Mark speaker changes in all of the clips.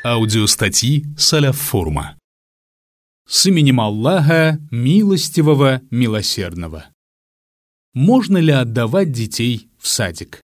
Speaker 1: Аудиостатьи Салаф-форума. С именем Аллаха, милостивого, милосердного. Можно ли отдавать детей в садик?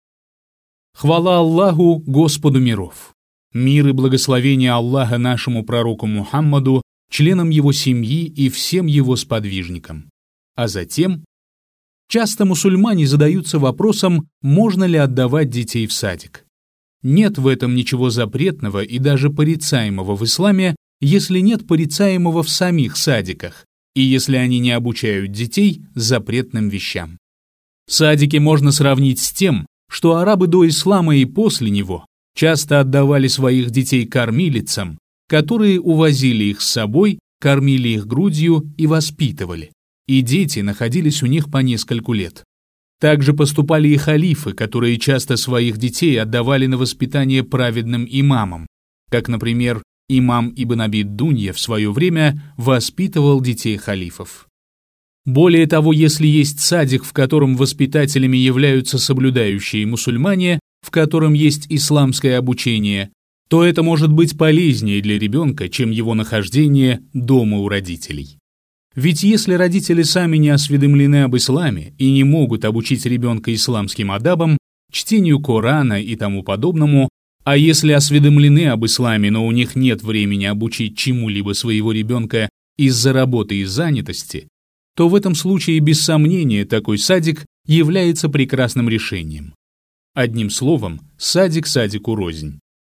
Speaker 1: Хвала Аллаху, Господу миров! Мир и благословение Аллаха нашему пророку Мухаммаду, членам его семьи и всем его сподвижникам. А затем, часто мусульмане задаются вопросом, можно ли отдавать детей в садик. Нет в этом ничего запретного и даже порицаемого в исламе, если нет порицаемого в самих садиках, и если они не обучают детей запретным вещам. Садики можно сравнить с тем, что арабы до ислама и после него часто отдавали своих детей кормилицам, которые увозили их с собой, кормили их грудью и воспитывали, и дети находились у них по нескольку лет. Также поступали и халифы, которые часто своих детей отдавали на воспитание праведным имамам, как, например, имам Ибн Аби Дунья в свое время воспитывал детей халифов. Более того, если есть садик, в котором воспитателями являются соблюдающие мусульмане, в котором есть исламское обучение, то это может быть полезнее для ребенка, чем его нахождение дома у родителей. Ведь если родители сами не осведомлены об исламе и не могут обучить ребенка исламским адабам, чтению Корана и тому подобному, а если осведомлены об исламе, но у них нет времени обучить чему-либо своего ребенка из-за работы и занятости, то в этом случае без сомнения такой садик является прекрасным решением. Одним словом, садик садику рознь.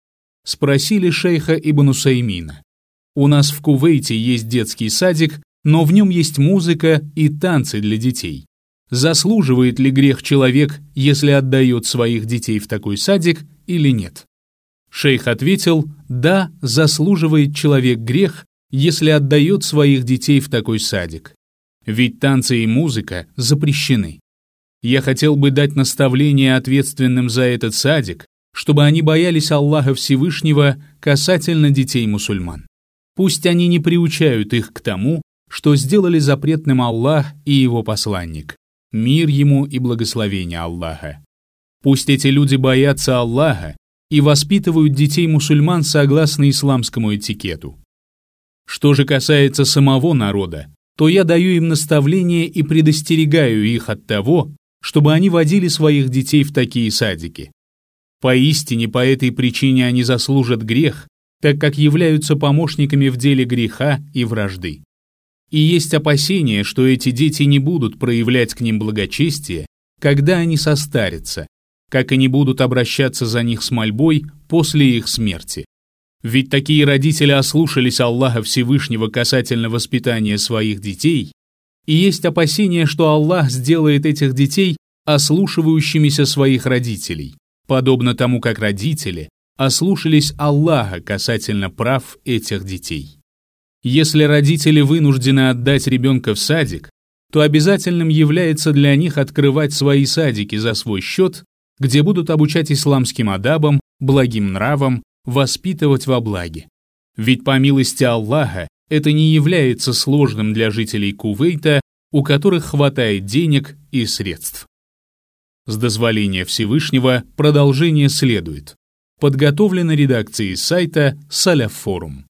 Speaker 1: Спросили шейха Ибн Усаймина: «У нас в Кувейте есть детский садик, но в нем есть музыка и танцы для детей. Заслуживает ли грех человек, если отдает своих детей в такой садик, или нет?» Шейх ответил: «Да, заслуживает человек грех, если отдает своих детей в такой садик. Ведь танцы и музыка запрещены. Я хотел бы дать наставление ответственным за этот садик, чтобы они боялись Аллаха Всевышнего касательно детей мусульман. Пусть они не приучают их к тому, что сделали запретным Аллах и его посланник, мир ему и благословение Аллаха. Пусть эти люди боятся Аллаха и воспитывают детей мусульман согласно исламскому этикету. Что же касается самого народа, то я даю им наставление и предостерегаю их от того, чтобы они водили своих детей в такие садики. Поистине по этой причине они заслужат грех, так как являются помощниками в деле греха и вражды. И есть опасения, что эти дети не будут проявлять к ним благочестие, когда они состарятся, как и не будут обращаться за них с мольбой после их смерти. Ведь такие родители ослушались Аллаха Всевышнего касательно воспитания своих детей, и есть опасения, что Аллах сделает этих детей ослушивающимися своих родителей, подобно тому, как родители ослушались Аллаха касательно прав этих детей. Если родители вынуждены отдать ребенка в садик, то обязательным является для них открывать свои садики за свой счет, где будут обучать исламским адабам, благим нравам, воспитывать во благе. Ведь по милости Аллаха это не является сложным для жителей Кувейта, у которых хватает денег и средств. С дозволения Всевышнего продолжение следует. Подготовлено редакцией сайта Салаф-форум.